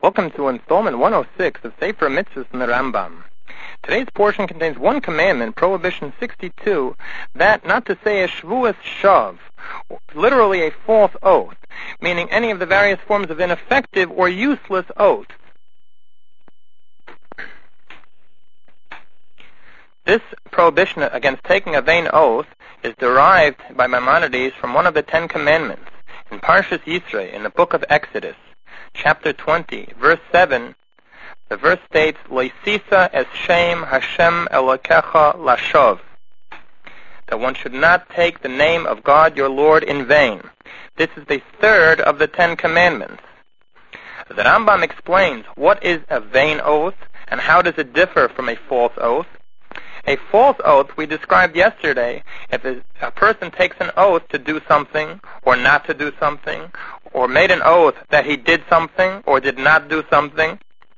Welcome to installment 106 of Sefer Mitzvahs from the Rambam. Today's portion contains one commandment, Prohibition 62, that not to say a shvuas shav, literally a false oath, meaning any of the various forms of ineffective or useless oaths. This prohibition against taking a vain oath is derived by Maimonides from one of the Ten Commandments in Parshas Yisro in the book of Exodus. Chapter 20, verse 7, the verse states, Leisisa es shem Hashem Elokecha lashov, that one should not take the name of God your Lord in vain. This is the third of the Ten Commandments. The Rambam explains what is a vain oath and how does it differ from a false oath. A false oath we described yesterday, if a person takes an oath to do something or not to do something, or made an oath that he did something or did not do something,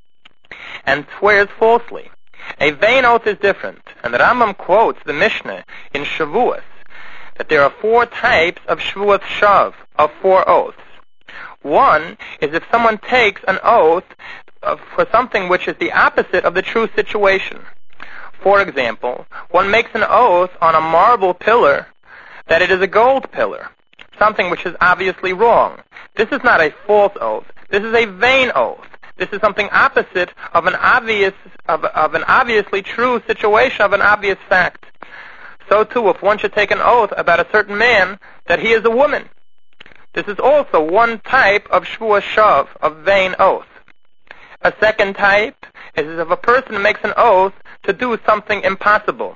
and swears falsely. A vain oath is different, and the Rambam quotes the Mishnah in Shavuos, that there are 4 types of Shvuas Shav, of 4 oaths. One is if someone takes an oath for something which is the opposite of the true situation. For example, one makes an oath on a marble pillar that it is a gold pillar, something which is obviously wrong. This is not a false oath. This is a vain oath. This is something opposite of an obviously true situation, of an obvious fact. So too, if one should take an oath about a certain man that he is a woman, this is also one type of shvuas shav, of vain oath. A second type is if a person makes an oath to do something impossible.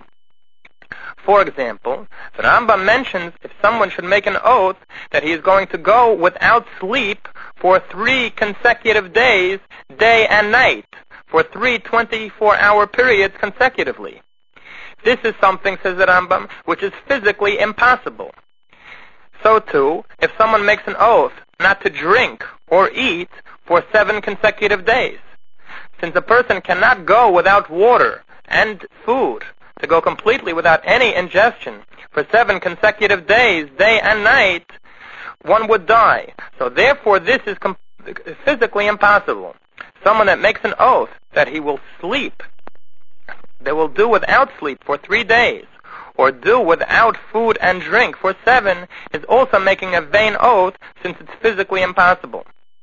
For example, the Rambam mentions if someone should make an oath that he is going to go without sleep for 3 consecutive days, day and night, for 3 24-hour periods consecutively. This is something, says the Rambam, which is physically impossible. So too, if someone makes an oath not to drink or eat for 7 consecutive days, since a person cannot go without water and food, to go completely without any ingestion for 7 consecutive days, day and night, one would die. So therefore this is physically impossible. Someone that makes an oath that he will sleep, they will do without sleep for 3 days, or do without food and drink for 7, is also making a vain oath, since it's physically impossible.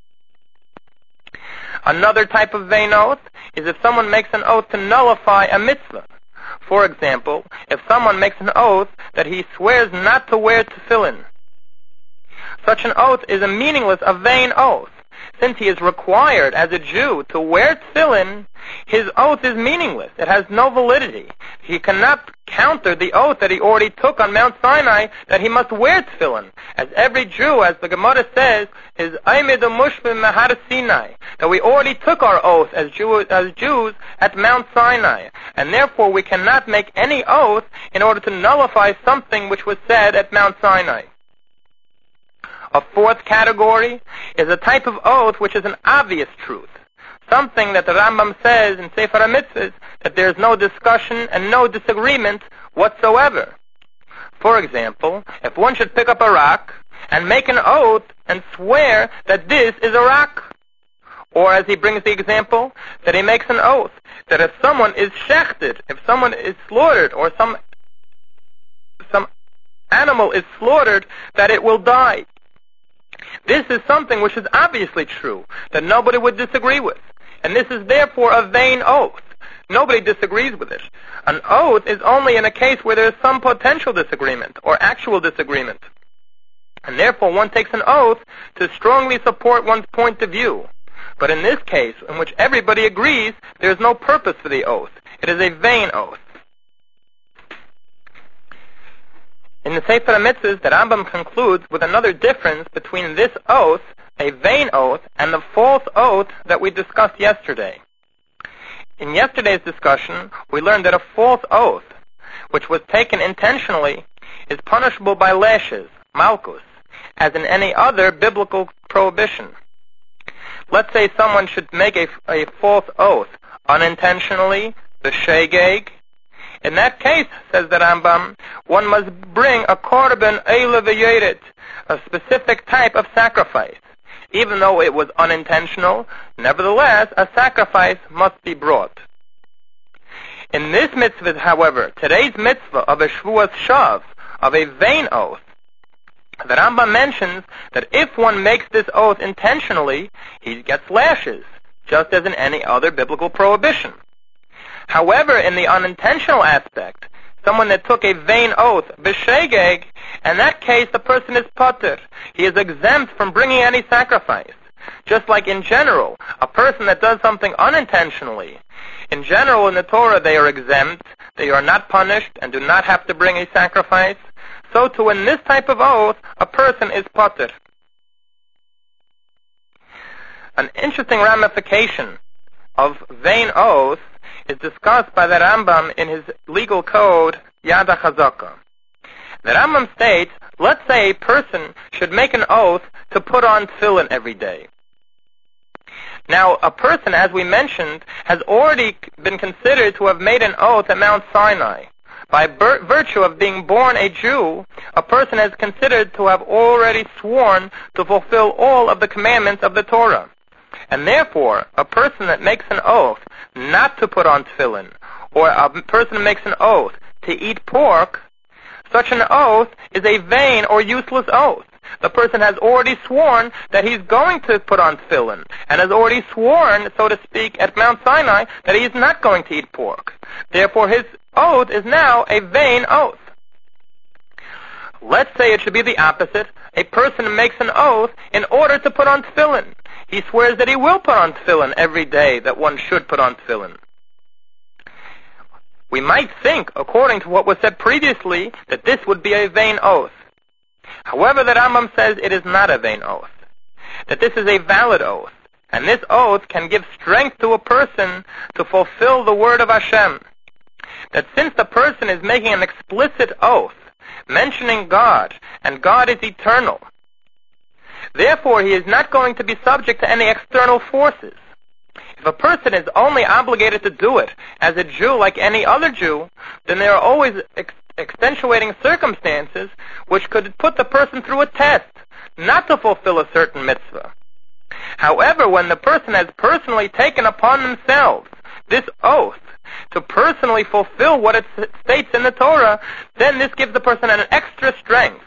Another type of vain oath is if someone makes an oath to nullify a mitzvah. For example, if someone makes an oath that he swears not to wear tefillin, such an oath is a meaningless, a vain oath. Since he is required as a Jew to wear tefillin, his oath is meaningless. It has no validity. He cannot counter the oath that he already took on Mount Sinai that he must wear tefillin. As every Jew, as the Gemara says, is Aymed Mushbim Mahar Sinai, that we already took our oath as Jews at Mount Sinai, and therefore we cannot make any oath in order to nullify something which was said at Mount Sinai. A 4th category is a type of oath which is an obvious truth, something that the Rambam says in Sefer HaMitzvahs that there is no discussion and no disagreement whatsoever. For example, if one should pick up a rock and make an oath and swear that this is a rock, or as he brings the example, that he makes an oath that if someone is shechted, if someone is slaughtered, or some animal is slaughtered, that it will die. This is something which is obviously true, that nobody would disagree with. And this is therefore a vain oath. Nobody disagrees with it. An oath is only in a case where there is some potential disagreement or actual disagreement. And therefore one takes an oath to strongly support one's point of view. But in this case, in which everybody agrees, there is no purpose for the oath. It is a vain oath. In the Sefer HaMitzvahs, the Rambam concludes with another difference between this oath, a vain oath, and the false oath that we discussed yesterday. In yesterday's discussion, we learned that a false oath, which was taken intentionally, is punishable by lashes, malchus, as in any other biblical prohibition. Let's say someone should make a false oath unintentionally, the shegeg. In that case, says the Rambam, one must bring a korban eila v'yerit, a specific type of sacrifice. even though it was unintentional, nevertheless, a sacrifice must be brought. In this mitzvah, however, today's mitzvah of a shvuas shav, of a vain oath, the Rambam mentions that if one makes this oath intentionally, he gets lashes, just as in any other biblical prohibition. However, in the unintentional aspect, someone that took a vain oath, b'shegeg, in that case the person is patur. He is exempt from bringing any sacrifice. Just like in general, a person that does something unintentionally, in general in the Torah they are exempt, they are not punished and do not have to bring a sacrifice. So too in this type of oath, a person is patur. An interesting ramification of vain oath is discussed by the Rambam in his legal code, Yad HaChazaka. The Rambam states, let's say a person should make an oath to put on tefillin every day. Now, a person, as we mentioned, has already been considered to have made an oath at Mount Sinai. By virtue of being born a Jew, a person is considered to have already sworn to fulfill all of the commandments of the Torah. And therefore, a person that makes an oath not to put on tefillin, or a person that makes an oath to eat pork, such an oath is a vain or useless oath. The person has already sworn that he's going to put on tefillin, and has already sworn, so to speak, at Mount Sinai that he is not going to eat pork. Therefore, his oath is now a vain oath. Let's say it should be the opposite. A person makes an oath in order to put on tefillin. He swears that he will put on tefillin every day, that one should put on tefillin. We might think, according to what was said previously, that this would be a vain oath. However, the Rambam says it is not a vain oath, that this is a valid oath, and this oath can give strength to a person to fulfill the word of Hashem. That since the person is making an explicit oath, mentioning God, and God is eternal, therefore he is not going to be subject to any external forces. If a person is only obligated to do it as a Jew like any other Jew, then there are always extenuating circumstances which could put the person through a test, not to fulfill a certain mitzvah. However, when the person has personally taken upon themselves this oath to personally fulfill what it states in the Torah, then this gives the person an extra strength.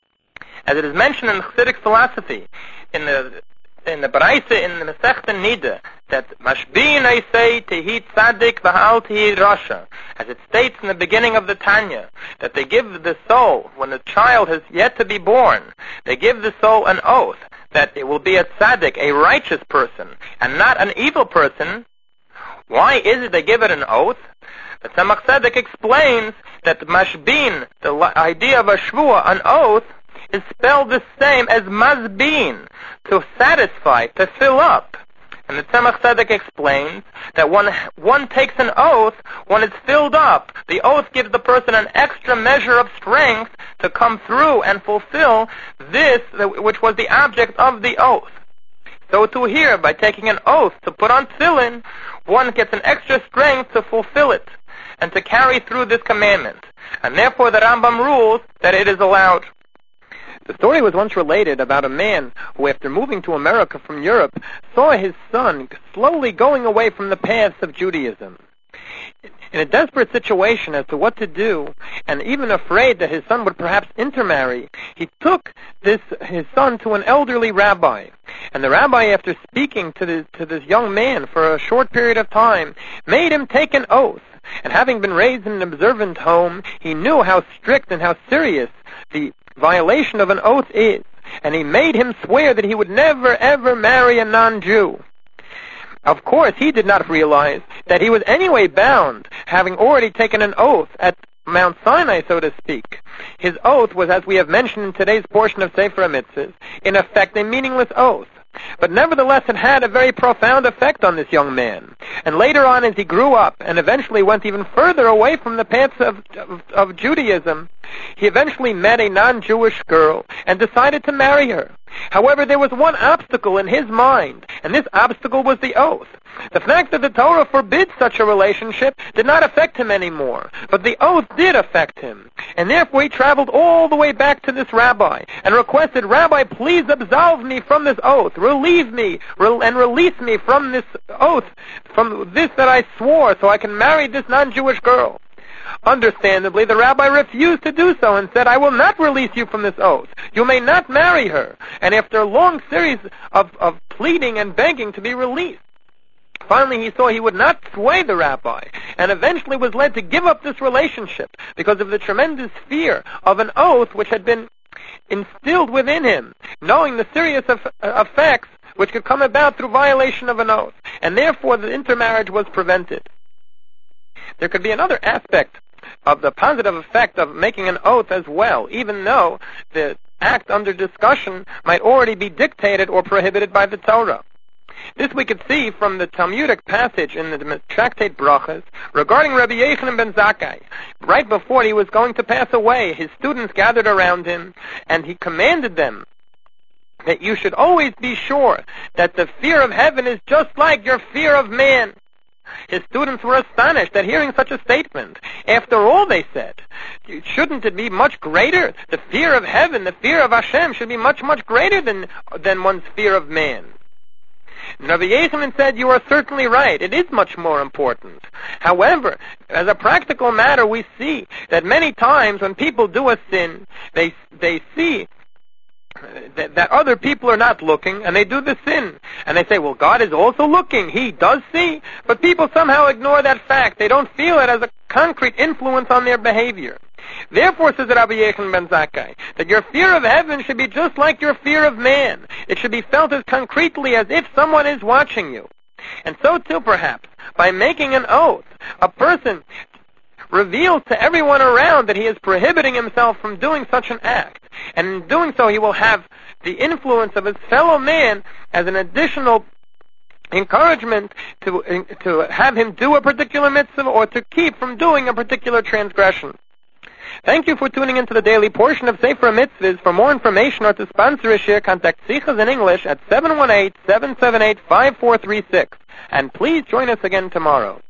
As it is mentioned in Chassidic philosophy, in the Baraisa, in the Masechta Nida, that Mashbi'in Eisei Tehi Tzadik V'Hal Tehi Rasha, as it states in the beginning of the Tanya, that they give the soul, when the child has yet to be born, they give the soul an oath that it will be a tzaddik, a righteous person, and not an evil person. Why is it they give it an oath? The Tzemach Tzedek explains that Mashbin, the idea of a shvua, an oath, is spelled the same as mazbin, to satisfy, to fill up. And the Tzemach Tzedek explains that when one takes an oath, one is filled up. The oath gives the person an extra measure of strength to come through and fulfill this, which was the object of the oath. So too here, by taking an oath to put on tefillin, one gets an extra strength to fulfill it and to carry through this commandment. And therefore the Rambam rules that it is allowed. The story was once related about a man who, after moving to America from Europe, saw his son slowly going away from the paths of Judaism. In a desperate situation as to what to do, and even afraid that his son would perhaps intermarry, he took his son to an elderly rabbi. And the rabbi, after speaking to this young man for a short period of time, made him take an oath. And having been raised in an observant home, he knew how strict and how serious the violation of an oath is. And he made him swear that he would never ever marry a non-Jew. Of course, he did not realize that he was anyway bound, having already taken an oath at Mount Sinai, so to speak. His oath was, as we have mentioned in today's portion of Sefer HaMitzvahs, in effect a meaningless oath. But nevertheless, it had a very profound effect on this young man. And later on, as he grew up and eventually went even further away from the paths of Judaism, he eventually met a non-Jewish girl and decided to marry her. However, there was one obstacle in his mind, and this obstacle was the oath. The fact that the Torah forbids such a relationship did not affect him anymore, but the oath did affect him. And therefore he traveled all the way back to this rabbi and requested, "Rabbi, please absolve me from this oath, relieve me, and release me from this oath, from this that I swore, so I can marry this non-Jewish girl." Understandably, the rabbi refused to do so and said, "I will not release you from this oath. You may not marry her." And after a long series of pleading and begging to be released, finally he saw he would not sway the rabbi, and eventually was led to give up this relationship because of the tremendous fear of an oath which had been instilled within him, knowing the serious effects which could come about through violation of an oath, and therefore the intermarriage was prevented. There could be another aspect of the positive effect of making an oath as well, even though the act under discussion might already be dictated or prohibited by the Torah. This we could see from the Talmudic passage in the Tractate Brachas regarding Rabbi Yochanan ben Zakkai. Right before he was going to pass away, his students gathered around him, and he commanded them that you should always be sure that the fear of heaven is just like your fear of man. His students were astonished at hearing such a statement. After all, they said, shouldn't it be much greater? The fear of heaven, the fear of Hashem should be much, much greater than one's fear of man. Rabbi Yochanan said, "You are certainly right. It is much more important." However, as a practical matter, we see that many times when people do a sin, they see that other people are not looking, and they do the sin. And they say, well, God is also looking. He does see. But people somehow ignore that fact. They don't feel it as a concrete influence on their behavior. Therefore, says Rabbi Yochanan ben Zakkai, that your fear of heaven should be just like your fear of man. It should be felt as concretely as if someone is watching you. And so too, perhaps, by making an oath, a person reveals to everyone around that he is prohibiting himself from doing such an act. And in doing so, he will have the influence of his fellow man as an additional encouragement to have him do a particular mitzvah or to keep from doing a particular transgression. Thank you for tuning into the daily portion of Sefer Mitzvahs. For more information or to sponsor a share, contact Sichas in English at 718-778-5436. And please join us again tomorrow.